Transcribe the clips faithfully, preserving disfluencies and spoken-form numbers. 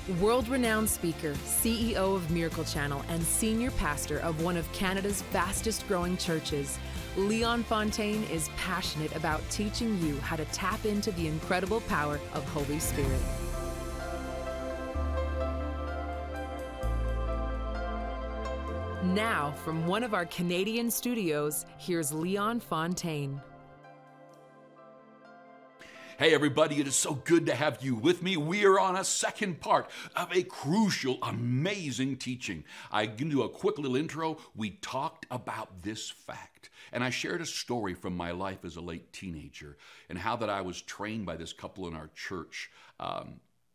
World-renowned speaker, C E O of Miracle Channel, and senior pastor of one of Canada's fastest-growing churches, Leon Fontaine is passionate about teaching you how to tap into the incredible power of Holy Spirit. Now, from one of our Canadian studios, here's Leon Fontaine. Hey everybody, it is so good to have you with me. We are on a second part of a crucial, amazing teaching. I can do a quick little intro. We talked about this fact, and I shared a story from my life as a late teenager and how that I was trained by this couple in our church. Um,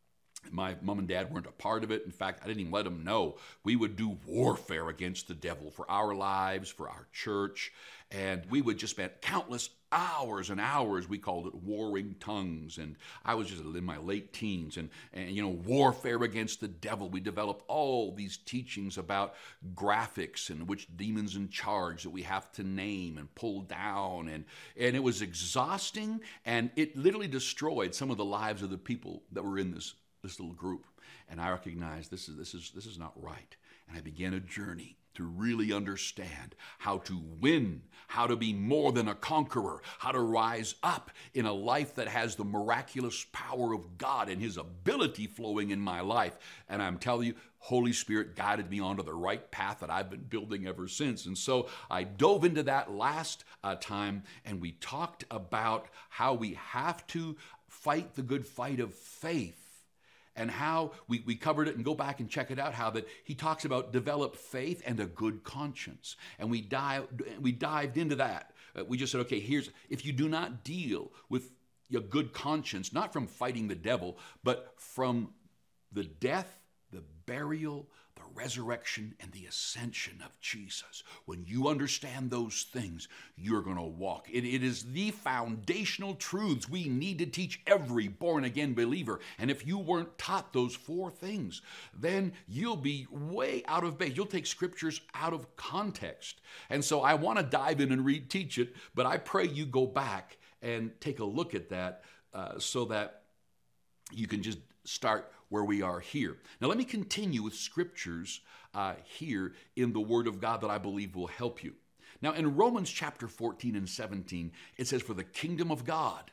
My mom and dad weren't a part of it. In fact, I didn't even let them know. We would do warfare against the devil for our lives, for our church, and we would just spend countless hours and hours. We called it warring tongues, and I was just in my late teens, and, and you know, warfare against the devil. We developed all these teachings about graphics and which demon's in charge that we have to name and pull down, and, and it was exhausting, and it literally destroyed some of the lives of the people that were in this this little group. And I recognized this is this is this is not right. And I began a journey to really understand how to win, how to be more than a conqueror, how to rise up in a life that has the miraculous power of God and His ability flowing in my life. And I'm telling you, Holy Spirit guided me onto the right path that I've been building ever since. And so I dove into that last uh, time, and we talked about how we have to fight the good fight of faith. And how we, we covered it, and go back and check it out, how that he talks about develop faith and a good conscience. And we dive, we dived into that. Uh, we just said, okay, here's, if you do not deal with your good conscience, not from fighting the devil, but from the death, the burial, the resurrection, and the ascension of Jesus. When you understand those things, you're going to walk. It, it is the foundational truths we need to teach every born-again believer. And if you weren't taught those four things, then you'll be way out of base. You'll take scriptures out of context. And so I want to dive in and reteach it, but I pray you go back and take a look at that uh, so that you can just start where we are here. Now let me continue with scriptures uh, here in the Word of God that I believe will help you. Now in Romans chapter fourteen and seventeen, it says, "For the kingdom of God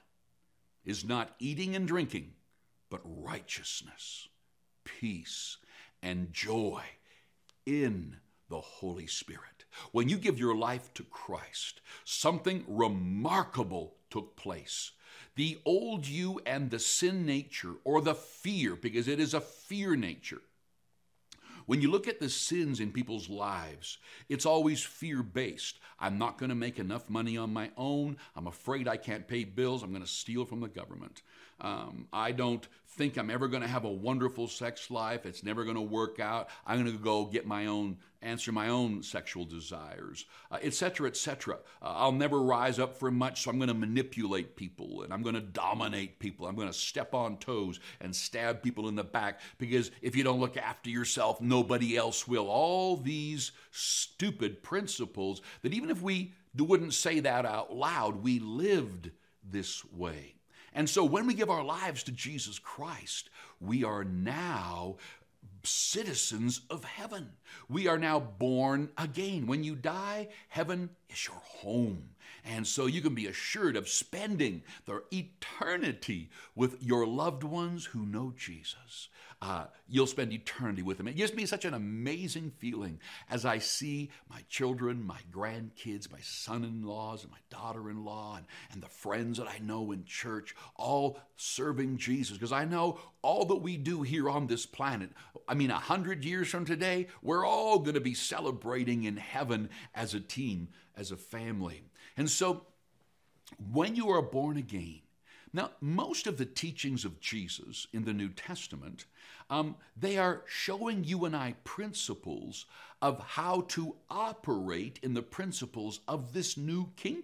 is not eating and drinking, but righteousness, peace, and joy in the Holy Spirit." When you give your life to Christ, something remarkable took place. The old you and the sin nature, or the fear, because it is a fear nature. When you look at the sins in people's lives, it's always fear-based. I'm not going to make enough money on my own. I'm afraid I can't pay bills. I'm going to steal from the government. Um, I don't think I'm ever going to have a wonderful sex life. It's never going to work out. I'm going to go get my own, answer my own sexual desires, uh, et cetera, et cetera. Uh, I'll never rise up for much, so I'm going to manipulate people, and I'm going to dominate people. I'm going to step on toes and stab people in the back, because if you don't look after yourself, nobody else will. All these stupid principles that even if we wouldn't say that out loud, we lived this way. And so when we give our lives to Jesus Christ, we are now citizens of heaven. We are now born again. When you die, heaven is your home. And so you can be assured of spending the eternity with your loved ones who know Jesus. Uh, you'll spend eternity with them. It gives me such an amazing feeling as I see my children, my grandkids, my son-in-laws, and my daughter-in-law, and, and the friends that I know in church, all serving Jesus. Because I know all that we do here on this planet, I mean, a hundred years from today, we're all going to be celebrating in heaven as a team, as a family. And so when you are born again, now, most of the teachings of Jesus in the New Testament, um, they are showing you and I principles of how to operate in the principles of this new kingdom.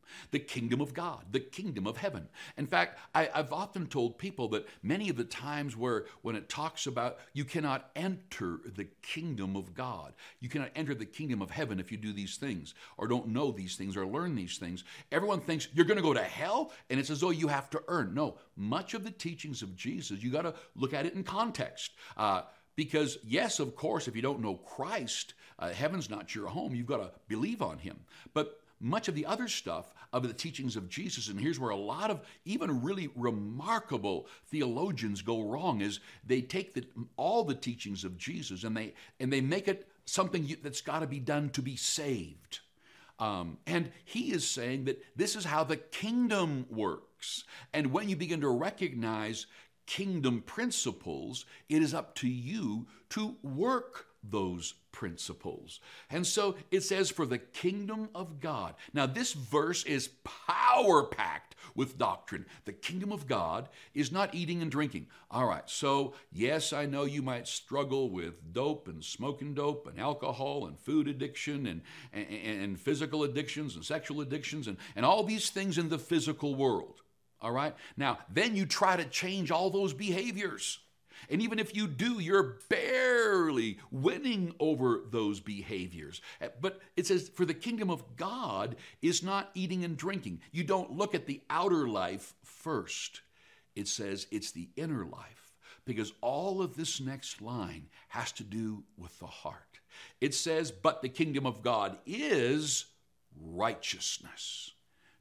The kingdom of God, the kingdom of heaven. In fact, I, I've often told people that many of the times where when it talks about you cannot enter the kingdom of God, you cannot enter the kingdom of heaven if you do these things or don't know these things or learn these things, everyone thinks you're going to go to hell, and it's as though you have to earn. No, much of the teachings of Jesus, you got to look at it in context. Uh, Because, yes, of course, if you don't know Christ, uh, heaven's not your home. You've got to believe on him. But much of the other stuff of the teachings of Jesus, and here's where a lot of even really remarkable theologians go wrong, is they take the, all the teachings of Jesus and they and they make it something you, that's got to be done to be saved. Um, and he is saying that this is how the kingdom works. And when you begin to recognize kingdom principles, it is up to you to work those principles. And so it says, for the kingdom of God. Now, this verse is power-packed with doctrine. The kingdom of God is not eating and drinking. All right, so yes, I know you might struggle with dope and smoking dope and alcohol and food addiction and, and, and physical addictions and sexual addictions and, and all these things in the physical world. All right? Now, then you try to change all those behaviors. And even if you do, you're barely winning over those behaviors. But it says, for the kingdom of God is not eating and drinking. You don't look at the outer life first. It says it's the inner life, because all of this next line has to do with the heart. It says, but the kingdom of God is righteousness,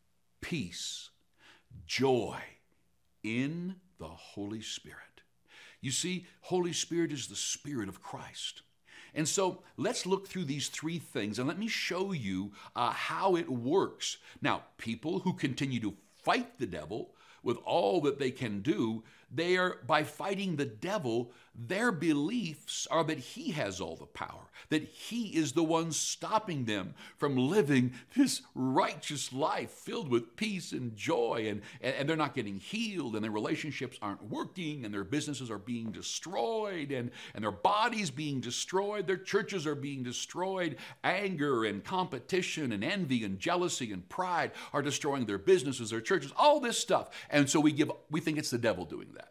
peace, joy in the Holy Spirit. You see, Holy Spirit is the Spirit of Christ. And so let's look through these three things and let me show you uh, how it works. Now, people who continue to fight the devil with all that they can do, they are, by fighting the devil, their beliefs are that he has all the power, that he is the one stopping them from living this righteous life filled with peace and joy, and, and they're not getting healed, and their relationships aren't working, and their businesses are being destroyed, and, and their bodies being destroyed, their churches are being destroyed, anger and competition and envy and jealousy and pride are destroying their businesses, their churches, all this stuff. And so we give we think it's the devil doing that.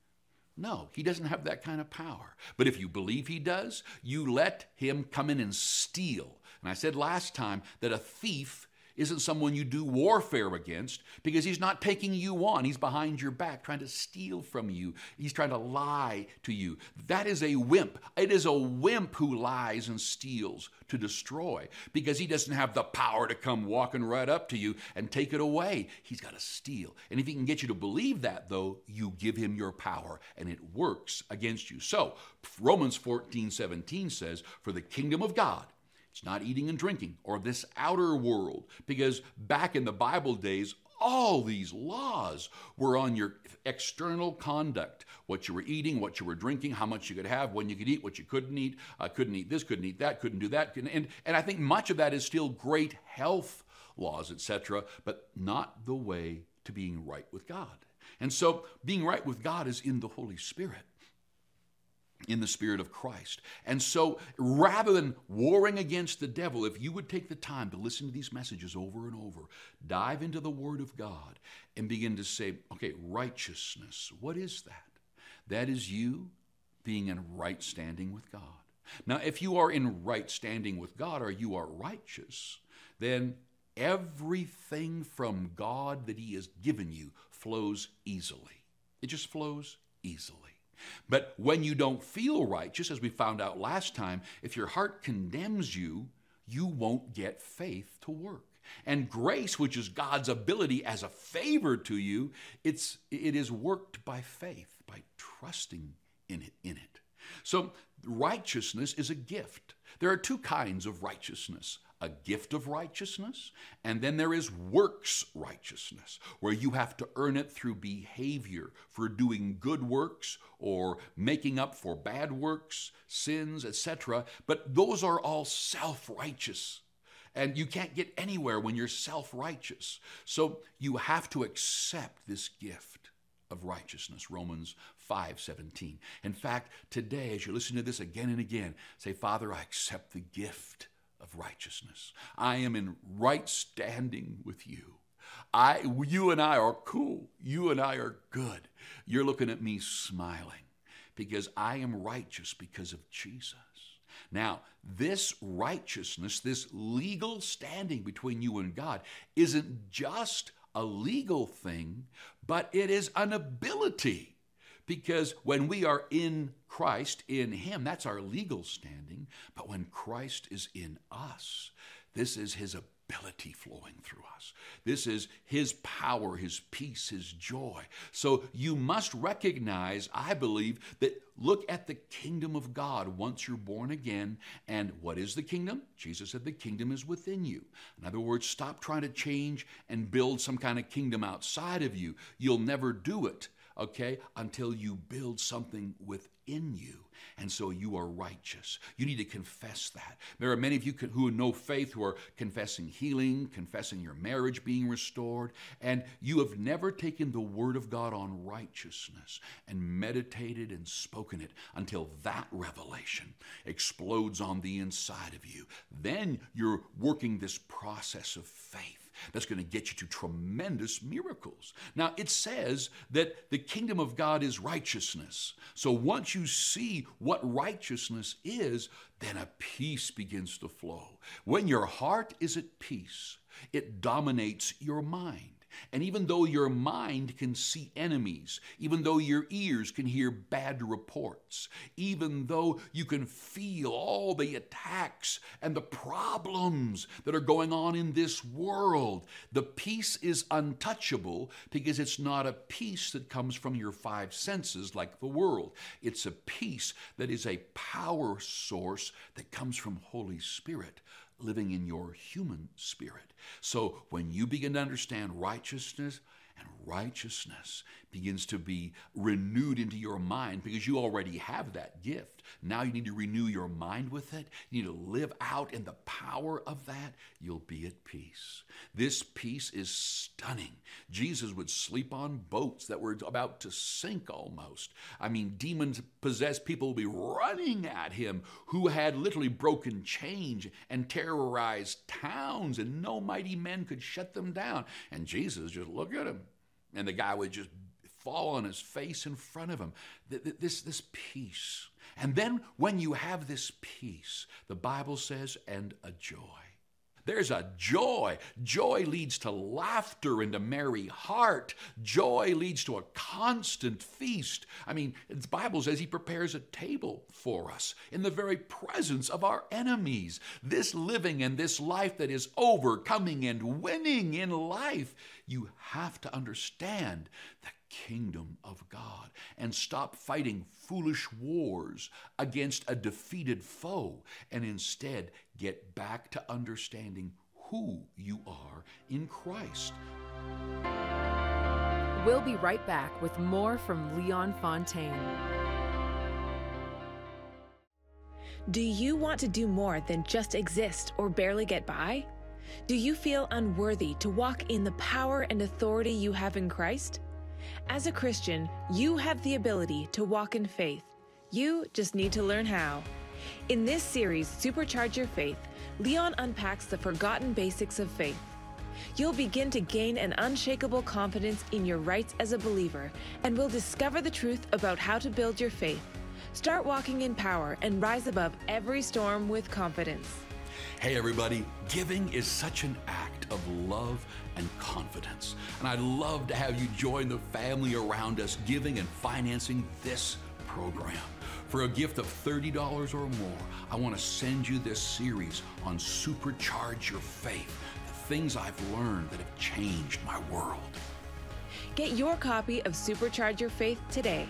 No, he doesn't have that kind of power. But if you believe he does, you let him come in and steal. And I said last time that a thief isn't someone you do warfare against, because he's not taking you on. He's behind your back trying to steal from you. He's trying to lie to you. That is a wimp. It is a wimp who lies and steals to destroy, because he doesn't have the power to come walking right up to you and take it away. He's got to steal. And if he can get you to believe that, though, you give him your power and it works against you. So Romans fourteen seventeen says, for the kingdom of God, it's not eating and drinking or this outer world, because back in the Bible days, all these laws were on your external conduct, what you were eating, what you were drinking, how much you could have, when you could eat, what you couldn't eat, uh, couldn't eat this, couldn't eat that, couldn't do that. And, and, and I think much of that is still great health laws, et cetera, but not the way to being right with God. And so being right with God is in the Holy Spirit, in the Spirit of Christ. And so rather than warring against the devil, if you would take the time to listen to these messages over and over, dive into the Word of God and begin to say, okay, righteousness, what is that? That is you being in right standing with God. Now, if you are in right standing with God, or you are righteous, then everything from God that He has given you flows easily. It just flows easily. But when you don't feel righteous, as we found out last time, if your heart condemns you, you won't get faith to work. And grace, which is God's ability as a favor to you, it's, it is worked by faith, by trusting in it, in it. So righteousness is a gift. There are two kinds of righteousness. A gift of righteousness, and then there is works righteousness, where you have to earn it through behavior, for doing good works or making up for bad works, sins, et cetera. But those are all self-righteous, and you can't get anywhere when you're self-righteous. So you have to accept this gift of righteousness, Romans five seventeen. In fact, today, as you listen to this again and again, say, Father, I accept the gift of righteousness. I am in right standing with you. I, you and I are cool. You and I are good. You're looking at me smiling because I am righteous because of Jesus. Now, this righteousness, this legal standing between you and God, isn't just a legal thing, but it is an ability. Because when we are in Christ, in Him, that's our legal standing. But when Christ is in us, this is His ability flowing through us. This is His power, His peace, His joy. So you must recognize, I believe, that look at the kingdom of God once you're born again. And what is the kingdom? Jesus said the kingdom is within you. In other words, stop trying to change and build some kind of kingdom outside of you. You'll never do it, okay, until you build something within you. And so you are righteous. You need to confess that. There are many of you who know faith who are confessing healing, confessing your marriage being restored, and you have never taken the word of God on righteousness and meditated and spoken it until that revelation explodes on the inside of you. Then you're working this process of faith that's going to get you to tremendous miracles. Now, it says that the kingdom of God is righteousness. So once you see what righteousness is, then a peace begins to flow. When your heart is at peace, it dominates your mind. And even though your mind can see enemies, even though your ears can hear bad reports, even though you can feel all the attacks and the problems that are going on in this world, the peace is untouchable because it's not a peace that comes from your five senses like the world. It's a peace that is a power source that comes from Holy Spirit living in your human spirit. So when you begin to understand righteousness, and righteousness begins to be renewed into your mind because you already have that gift. Now you need to renew your mind with it. You need to live out in the power of that. You'll be at peace. This peace is stunning. Jesus would sleep on boats that were about to sink almost. I mean, demon-possessed people would be running at him who had literally broken chains and terrorized towns, and no mighty men could shut them down. And Jesus just look at him. And the guy would just fall on his face in front of him. This, this peace. And then when you have this peace, the Bible says, and a joy. There's a joy. Joy leads to laughter and a merry heart. Joy leads to a constant feast. I mean, the Bible says He prepares a table for us in the very presence of our enemies. This living and this life that is overcoming and winning in life, you have to understand the kingdom of God and stop fighting foolish wars against a defeated foe and instead get back to understanding who you are in Christ. We'll be right back with more from Leon Fontaine. Do you want to do more than just exist or barely get by? Do you feel unworthy to walk in the power and authority you have in Christ? As a Christian, you have the ability to walk in faith. You just need to learn how. In this series, Supercharge Your Faith, Leon unpacks the forgotten basics of faith. You'll begin to gain an unshakable confidence in your rights as a believer and will discover the truth about how to build your faith. Start walking in power and rise above every storm with confidence. Hey everybody, giving is such an act of love and confidence. And I'd love to have you join the family around us giving and financing this program. For a gift of thirty dollars or more, I want to send you this series on Supercharge Your Faith, the things I've learned that have changed my world. Get your copy of Supercharge Your Faith today.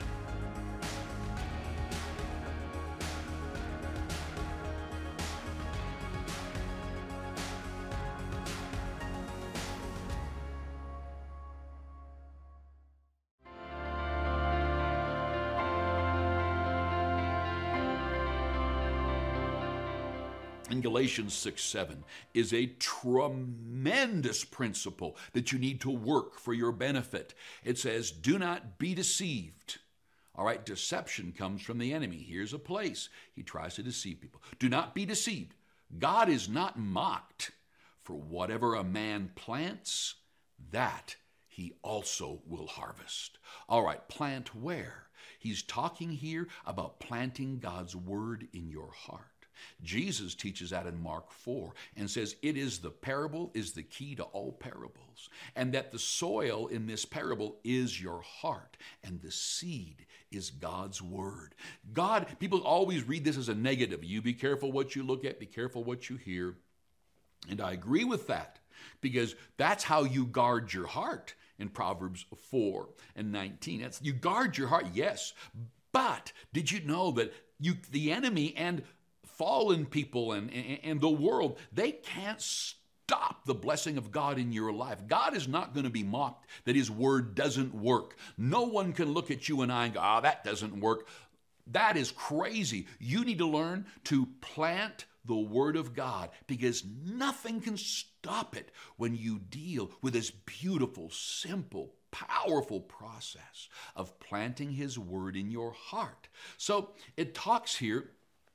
In Galatians six seven is a tremendous principle that you need to work for your benefit. It says, do not be deceived. All right, deception comes from the enemy. Here's a place he tries to deceive people. Do not be deceived. God is not mocked. For whatever a man plants, that he also will harvest. All right, plant where? He's talking here about planting God's word in your heart. Jesus teaches that in Mark four and says it is the parable is the key to all parables, and that the soil in this parable is your heart and the seed is God's word. God, people always read this as a negative. You be careful what you look at, be careful what you hear. And I agree with that, because that's how you guard your heart in Proverbs four and nineteen. That's, you guard your heart, yes, but did you know that you, the enemy and fallen people and, and, and the world, they can't stop the blessing of God in your life. God is not going to be mocked that his word doesn't work. No one can look at you and I and go, oh, that doesn't work. That is crazy. You need to learn to plant the word of God, because nothing can stop it when you deal with this beautiful, simple, powerful process of planting his word in your heart. So it talks here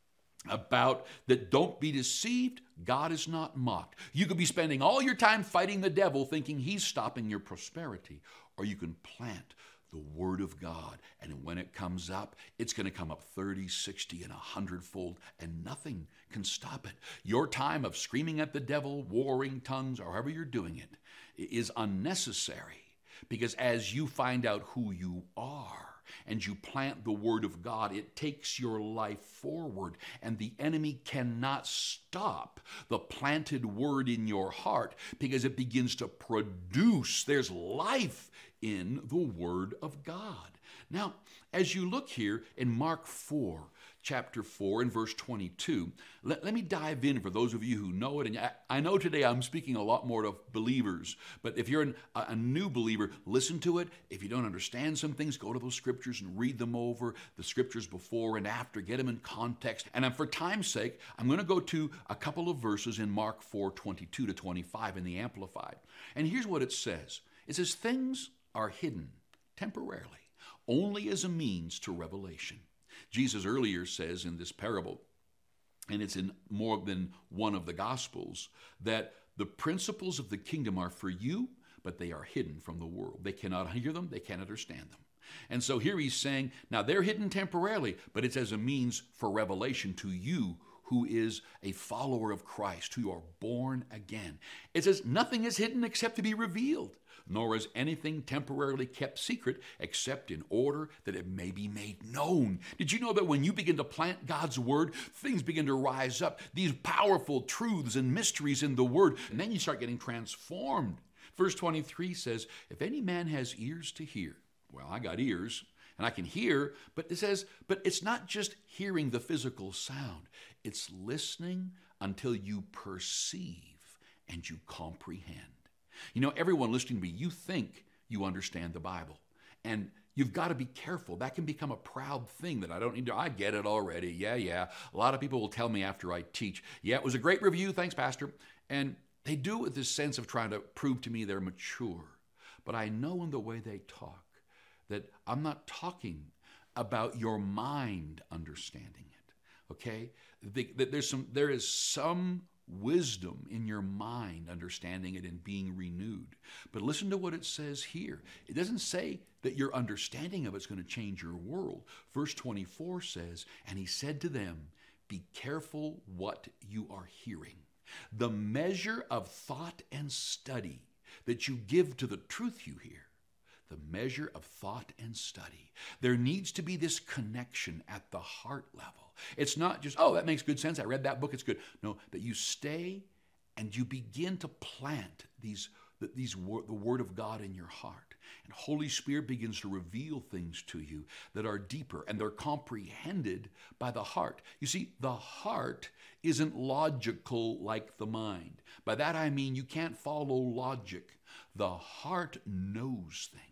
about that don't be deceived, God is not mocked. You could be spending all your time fighting the devil thinking he's stopping your prosperity, or you can plant the word of God, and when it comes up, it's going to come up thirty, sixty, and a hundredfold, and nothing can stop it. Your time of screaming at the devil, warring tongues, or however you're doing it, is unnecessary, because as you find out who you are, and you plant the word of God, it takes your life forward, and the enemy cannot stop the planted word in your heart, because it begins to produce. There's life in the word of God. Now, as you look here in Mark four, chapter four and verse twenty-two, let, let me dive in for those of you who know it. And I, I know today I'm speaking a lot more to believers, but if you're an, a, a new believer, listen to it. If you don't understand some things, go to those scriptures and read them over, the scriptures before and after, get them in context. And for time's sake, I'm going to go to a couple of verses in Mark four, twenty-two to twenty-five in the Amplified. And here's what it says. It says, things are hidden temporarily, only as a means to revelation. Jesus earlier says in this parable, and it's in more than one of the Gospels, that the principles of the kingdom are for you, but they are hidden from the world. They cannot hear them, they can't understand them. And so here he's saying, now they're hidden temporarily, but it's as a means for revelation to you who is a follower of Christ, who are born again. It says nothing is hidden except to be revealed, nor is anything temporarily kept secret except in order that it may be made known. Did you know that when you begin to plant God's word, things begin to rise up, these powerful truths and mysteries in the word, and then you start getting transformed. Verse twenty-three says, if any man has ears to hear, well, I got ears, and I can hear, but it says, but it's not just hearing the physical sound. It's listening until you perceive and you comprehend. You know, everyone listening to me, you think you understand the Bible. And you've got to be careful. That can become a proud thing that I don't need to, I get it already. Yeah, yeah. A lot of people will tell me after I teach, yeah, it was a great review. Thanks, Pastor. And they do it with this sense of trying to prove to me they're mature. But I know in the way they talk that I'm not talking about your mind understanding it, okay? That there's some, there is some wisdom in your mind understanding it and being renewed. But listen to what it says here. It doesn't say that your understanding of it's going to change your world. Verse twenty-four says, and he said to them, be careful what you are hearing. The measure of thought and study that you give to the truth you hear, the measure of thought and study. There needs to be this connection at the heart level. It's not just, oh, that makes good sense. I read that book. It's good. No, that you stay and you begin to plant these, these the word of God in your heart. And Holy Spirit begins to reveal things to you that are deeper, and they're comprehended by the heart. You see, the heart isn't logical like the mind. By that I mean you can't follow logic. The heart knows things.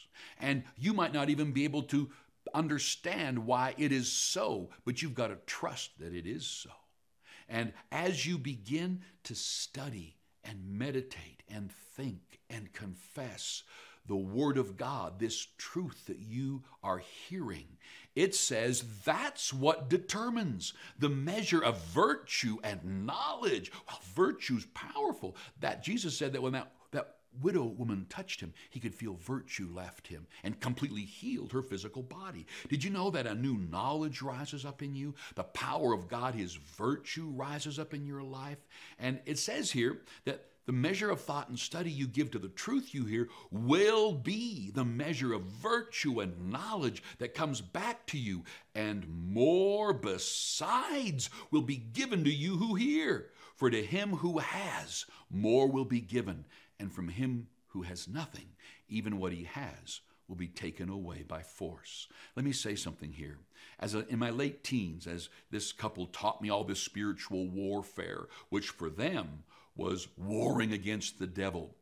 And you might not even be able to understand why it is so, but you've got to trust that it is so. And as you begin to study and meditate and think and confess the Word of God, this truth that you are hearing, it says that's what determines the measure of virtue and knowledge. Well, virtue's powerful. That Jesus said that when that, that widow woman touched him, he could feel virtue left him and completely healed her physical body. Did you know that a new knowledge rises up in you? The power of God, his virtue rises up in your life. And it says here that the measure of thought and study you give to the truth you hear will be the measure of virtue and knowledge that comes back to you, and more besides will be given to you who hear. For to him who has, more will be given, and from him who has nothing, even what he has will be taken away by force. Let me say something here. As a, in my late teens, as this couple taught me all this spiritual warfare, which for them was warring against the devil,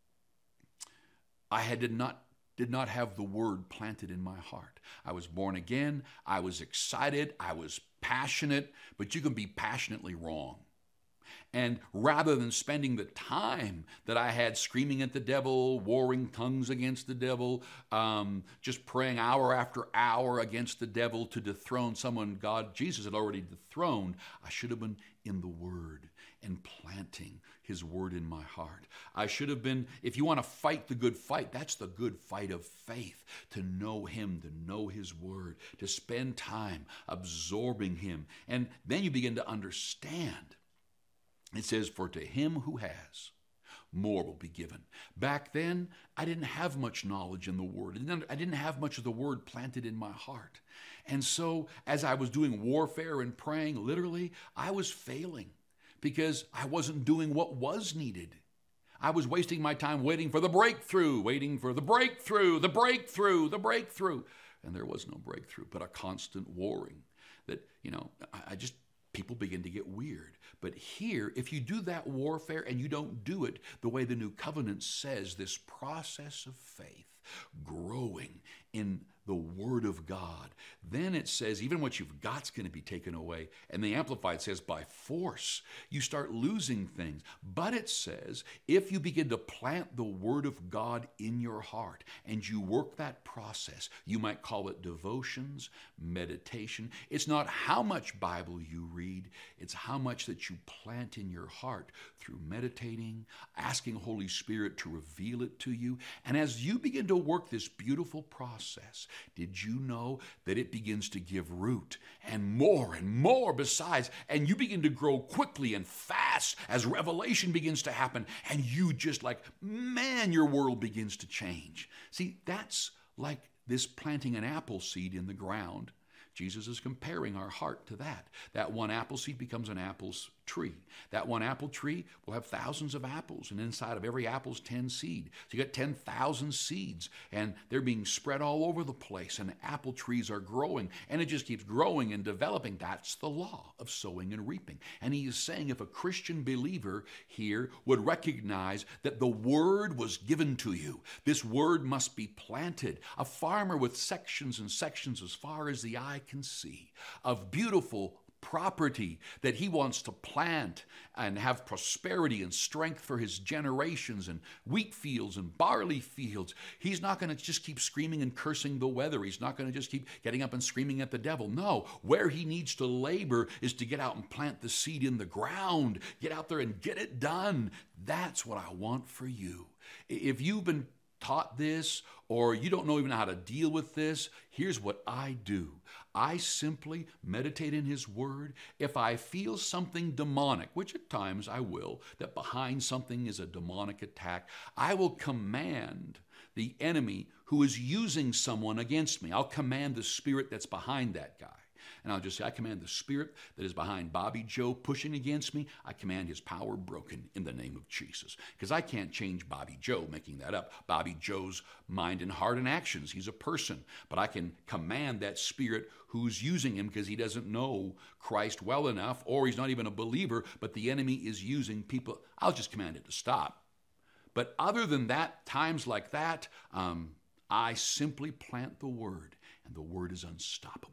I had did not did not have the word planted in my heart. I was born again. I was excited. I was passionate, but you can be passionately wrong. And rather than spending the time that I had screaming at the devil, warring tongues against the devil, um, just praying hour after hour against the devil to dethrone someone God, Jesus had already dethroned, I should have been in the Word and planting his word in my heart. I should have been, if you want to fight the good fight, that's the good fight of faith, to know him, to know his word, to spend time absorbing him. And then you begin to understand. It says, for to him who has, more will be given. Back then, I didn't have much knowledge in the word. I didn't have much of the word planted in my heart. And so as I was doing warfare and praying, literally, I was failing because I wasn't doing what was needed. I was wasting my time waiting for the breakthrough, waiting for the breakthrough, the breakthrough, the breakthrough. And there was no breakthrough, but a constant warring that, you know, I just, people begin to get weird. But here, if you do that warfare and you don't do it the way the New Covenant says, this process of faith, growing in the Word of God, then it says even what you've got's going to be taken away. And the Amplified says by force, you start losing things. But it says if you begin to plant the Word of God in your heart and you work that process, you might call it devotions, meditation. It's not how much Bible you read, it's how much that you plant in your heart through meditating, asking Holy Spirit to reveal it to you. And as you begin to work this beautiful process, did you know that it begins to give root and more and more besides? And you begin to grow quickly and fast as revelation begins to happen. And you just like, man, your world begins to change. See, that's like this planting an apple seed in the ground. Jesus is comparing our heart to that. That one apple seed becomes an apple tree. That one apple tree will have thousands of apples, and inside of every apple is ten seed. So you got ten thousand seeds, and they're being spread all over the place, and apple trees are growing, and it just keeps growing and developing. That's the law of sowing and reaping. And he is saying if a Christian believer here would recognize that the word was given to you, this word must be planted. A farmer with sections and sections as far as the eye can see of beautiful property that he wants to plant and have prosperity and strength for his generations, and wheat fields and barley fields. He's not going to just keep screaming and cursing the weather. He's not going to just keep getting up and screaming at the devil. No, where he needs to labor is to get out and plant the seed in the ground. Get out there and get it done. That's what I want for you. If you've been taught this, or you don't know even how to deal with this, here's what I do. I simply meditate in his word. If I feel something demonic, which at times I will, that behind something is a demonic attack, I will command the enemy who is using someone against me. I'll command the spirit that's behind that guy. And I'll just say, I command the spirit that is behind Bobby Joe pushing against me, I command his power broken in the name of Jesus. Because I can't change Bobby Joe, making that up. Bobby Joe's mind and heart and actions. He's a person. But I can command that spirit who's using him because he doesn't know Christ well enough, or he's not even a believer, but the enemy is using people. I'll just command it to stop. But other than that, times like that, um, I simply plant the word, and the word is unstoppable.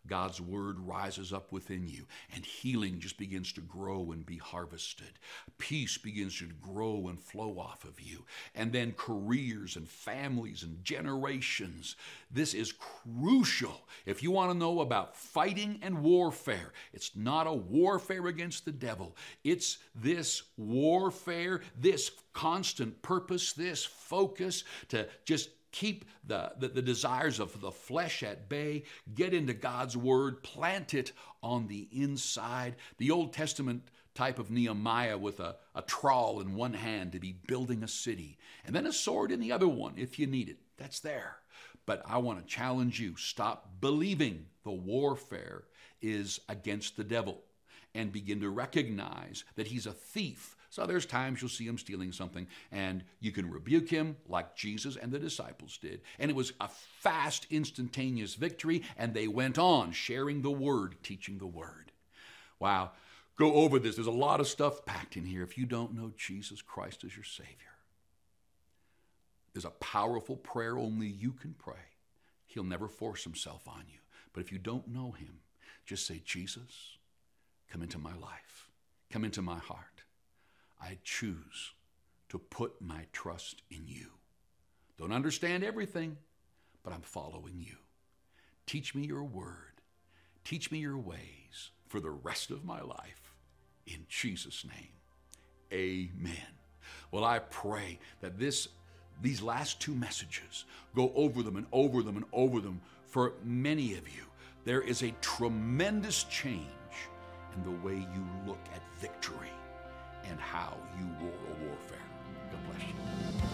God's word rises up within you, and healing just begins to grow and be harvested. Peace begins to grow and flow off of you. And then careers and families and generations. This is crucial if you want to know about fighting and warfare. It's not a warfare against the devil. It's this warfare, this constant purpose, this focus to just keep the, the, the desires of the flesh at bay, get into God's word, plant it on the inside. The Old Testament type of Nehemiah with a, a trowel in one hand to be building a city, and then a sword in the other one if you need it. That's there. But I want to challenge you, stop believing the warfare is against the devil and begin to recognize that he's a thief. So there's times you'll see him stealing something, and you can rebuke him like Jesus and the disciples did. And it was a fast, instantaneous victory, and they went on sharing the word, teaching the word. Wow. Go over this. There's a lot of stuff packed in here. If you don't know Jesus Christ as your Savior, there's a powerful prayer only you can pray. He'll never force himself on you. But if you don't know him, just say, Jesus, come into my life. Come into my heart. I choose to put my trust in you. Don't understand everything, but I'm following you. Teach me your word. Teach me your ways for the rest of my life. In Jesus' name, amen. Well, I pray that this, these last two messages, go over them and over them and over them for many of you. There is a tremendous change in the way you look at victory and how you war a warfare. God bless you.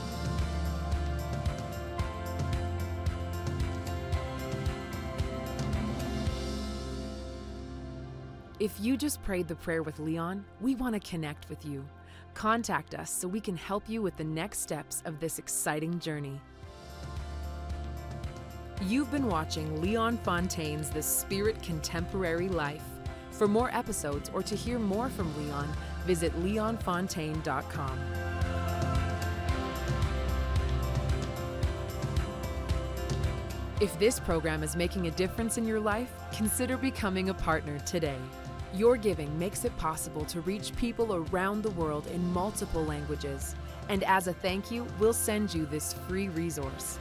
If you just prayed the prayer with Leon, we want to connect with you. Contact us so we can help you with the next steps of this exciting journey. You've been watching Leon Fontaine's The Spirit Contemporary Life. For more episodes or to hear more from Leon, visit leon fontaine dot com. If this program is making a difference in your life, consider becoming a partner today. Your giving makes it possible to reach people around the world in multiple languages. And as a thank you, we'll send you this free resource.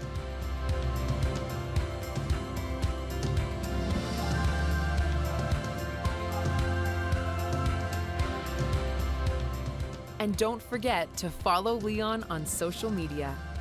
And don't forget to follow Leon on social media.